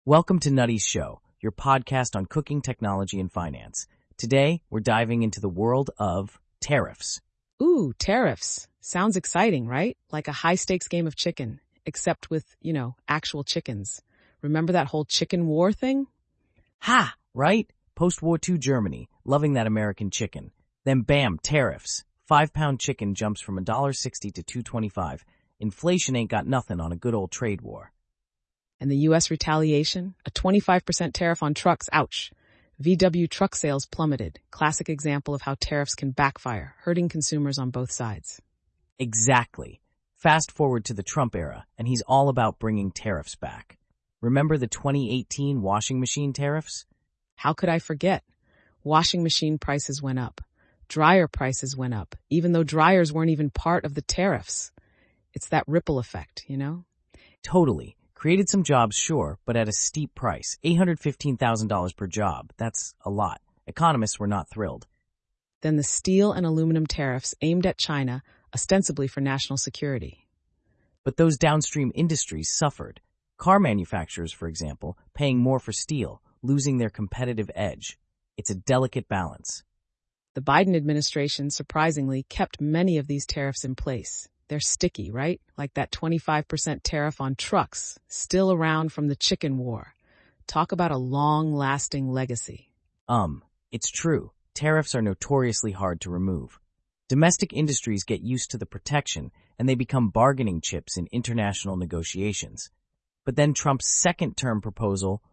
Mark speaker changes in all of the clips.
Speaker 1: Welcome to Nutty's Show, your podcast on cooking, technology, and finance. Today, we're diving into the world of tariffs.
Speaker 2: Ooh, tariffs. Sounds exciting, right? Like a high-stakes game of chicken, except with, actual chickens. Remember that whole chicken war thing?
Speaker 1: Ha! Right? Post-War II Germany, loving that American chicken. Then bam, tariffs. 5-pound chicken jumps from $1.60 to $2.25. Inflation ain't got nothing on a good old trade war.
Speaker 2: And the U.S. retaliation? A 25% tariff on trucks, ouch. VW truck sales plummeted. Classic example of how tariffs can backfire, hurting consumers on both sides.
Speaker 1: Exactly. Fast forward to the Trump era, and he's all about bringing tariffs back. Remember the 2018 washing machine tariffs?
Speaker 2: How could I forget? Washing machine prices went up. Dryer prices went up, even though dryers weren't even part of the tariffs. It's that ripple effect,
Speaker 1: Totally. Created some jobs, sure, but at a steep price. $815,000 per job. That's a lot. Economists were not thrilled.
Speaker 2: Then the steel and aluminum tariffs aimed at China, ostensibly for national security.
Speaker 1: But those downstream industries suffered. Car manufacturers, for example, paying more for steel, losing their competitive edge. It's a delicate balance.
Speaker 2: The Biden administration, surprisingly, kept many of these tariffs in place. They're sticky, right? Like that 25% tariff on trucks, still around from the chicken war. Talk about a long-lasting legacy.
Speaker 1: It's true. Tariffs are notoriously hard to remove. Domestic industries get used to the protection, and they become bargaining chips in international negotiations. But then Trump's second-term proposal,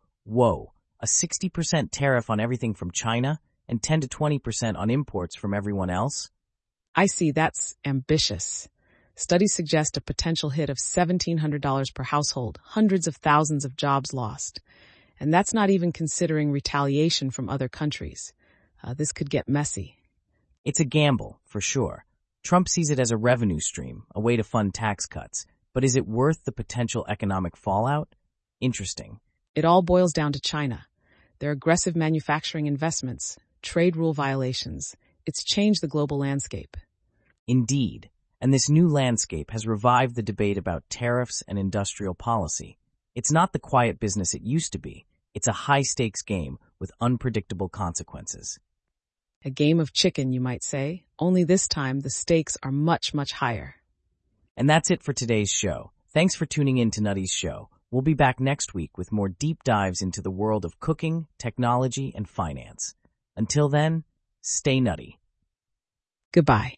Speaker 1: a 60% tariff on everything from China and 10 to 20% on imports from everyone else?
Speaker 2: I see, that's ambitious. Studies suggest a potential hit of $1,700 per household, hundreds of thousands of jobs lost. And that's not even considering retaliation from other countries. This could get messy.
Speaker 1: It's a gamble, for sure. Trump sees it as a revenue stream, a way to fund tax cuts. But is it worth the potential economic fallout? Interesting.
Speaker 2: It all boils down to China. Their aggressive manufacturing investments, trade rule violations. It's changed the global landscape.
Speaker 1: Indeed. And this new landscape has revived the debate about tariffs and industrial policy. It's not the quiet business it used to be. It's a high-stakes game with unpredictable consequences.
Speaker 2: A game of chicken, you might say, only this time the stakes are much, much higher.
Speaker 1: And that's it for today's show. Thanks for tuning in to Nutty's Show. We'll be back next week with more deep dives into the world of cooking, technology, and finance. Until then, stay nutty.
Speaker 2: Goodbye.